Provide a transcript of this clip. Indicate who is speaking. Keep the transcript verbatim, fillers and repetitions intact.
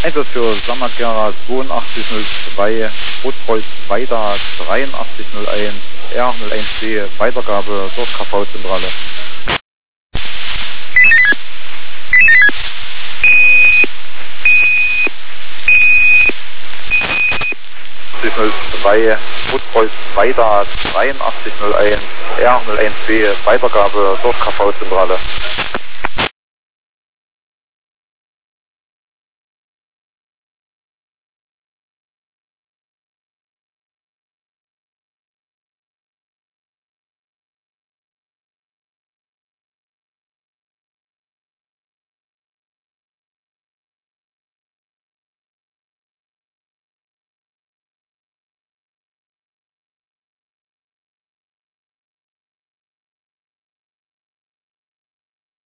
Speaker 1: Einsatz für Samagera zweiundachtzig null zwei, Rotkreuz weiter dreiundachtzig null eins, R null eins B, Weitergabe durch K V-Zentrale. null zwei, Rotkreuz weiter dreiundachtzig null eins, R null eins B, Weitergabe durch K V-Zentrale.